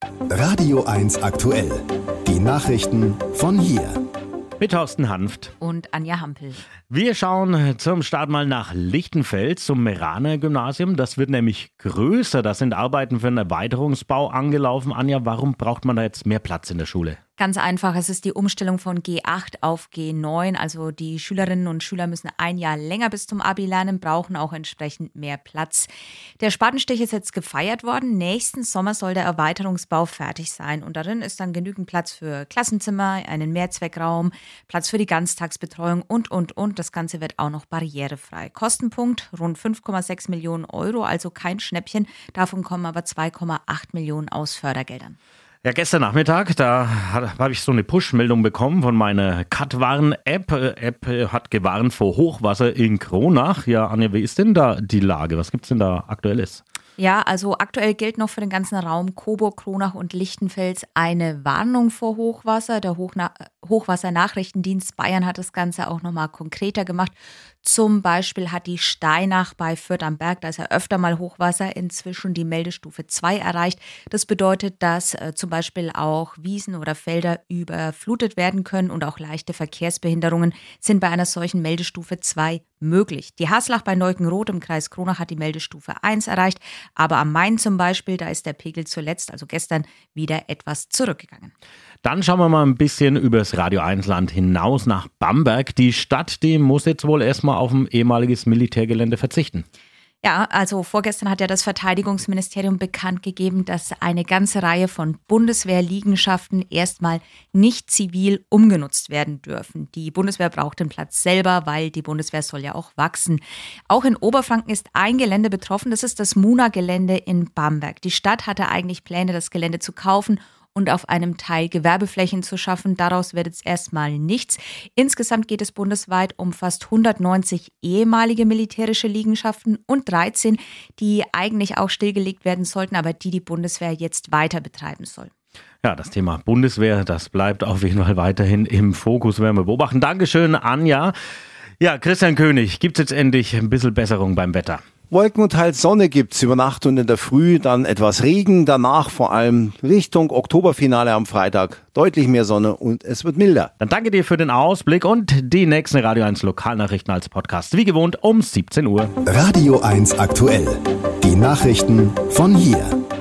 Radio 1 aktuell. Die Nachrichten von hier. Mit Thorsten Hanft und Anja Hampel. Wir schauen zum Start mal nach Lichtenfels, zum Meraner Gymnasium. Das wird nämlich größer. Da sind Arbeiten für einen Erweiterungsbau angelaufen. Anja, warum braucht man da jetzt mehr Platz in der Schule? Ganz einfach, es ist die Umstellung von G8 auf G9. Also die Schülerinnen und Schüler müssen ein Jahr länger bis zum Abi lernen, brauchen auch entsprechend mehr Platz. Der Spatenstich ist jetzt gefeiert worden. Nächsten Sommer soll der Erweiterungsbau fertig sein. Und darin ist dann genügend Platz für Klassenzimmer, einen Mehrzweckraum, Platz für die Ganztagsbetreuung und. Das Ganze wird auch noch barrierefrei. Kostenpunkt rund 5,6 Millionen Euro, also kein Schnäppchen. Davon kommen aber 2,8 Millionen aus Fördergeldern. Ja, gestern Nachmittag, da habe ich so eine Push-Meldung bekommen von meiner Katwarn-App. App hat gewarnt vor Hochwasser in Kronach. Ja, Anja, wie ist denn da die Lage? Was gibt es denn da Aktuelles? Ja, also aktuell gilt noch für den ganzen Raum Coburg, Kronach und Lichtenfels eine Warnung vor Hochwasser. Der Hochwassernachrichtendienst Bayern hat das Ganze auch nochmal konkreter gemacht. Zum Beispiel hat die Steinach bei Fürth am Berg, da ist ja öfter mal Hochwasser, inzwischen die Meldestufe 2 erreicht. Das bedeutet, dass zum Beispiel auch Wiesen oder Felder überflutet werden können und auch leichte Verkehrsbehinderungen sind bei einer solchen Meldestufe 2 möglich. Die Haslach bei Neukenroth im Kreis Kronach hat die Meldestufe 1 erreicht, aber am Main zum Beispiel, da ist der Pegel zuletzt, also gestern, wieder etwas zurückgegangen. Dann schauen wir mal ein bisschen übers Radio 1 Land hinaus nach Bamberg. Die Stadt, die muss jetzt wohl erstmal auf ein ehemaliges Militärgelände verzichten. Ja, also vorgestern hat ja das Verteidigungsministerium bekannt gegeben, dass eine ganze Reihe von Bundeswehrliegenschaften erstmal nicht zivil umgenutzt werden dürfen. Die Bundeswehr braucht den Platz selber, weil die Bundeswehr soll ja auch wachsen. Auch in Oberfranken ist ein Gelände betroffen, das ist das Muna-Gelände in Bamberg. Die Stadt hatte eigentlich Pläne, das Gelände zu kaufen und auf einem Teil Gewerbeflächen zu schaffen. Daraus wird jetzt erstmal nichts. Insgesamt geht es bundesweit um fast 190 ehemalige militärische Liegenschaften und 13, die eigentlich auch stillgelegt werden sollten, aber die Bundeswehr jetzt weiter betreiben soll. Ja, das Thema Bundeswehr, das bleibt auf jeden Fall weiterhin im Fokus, werden wir beobachten. Dankeschön, Anja. Ja, Christian König, gibt es jetzt endlich ein bisschen Besserung beim Wetter? Wolken und teils Sonne gibt's über Nacht und in der Früh, dann etwas Regen, danach vor allem Richtung Oktoberfinale am Freitag deutlich mehr Sonne und es wird milder. Dann danke dir für den Ausblick und die nächsten Radio 1 Lokalnachrichten als Podcast, wie gewohnt um 17 Uhr. Radio 1 aktuell. Die Nachrichten von hier.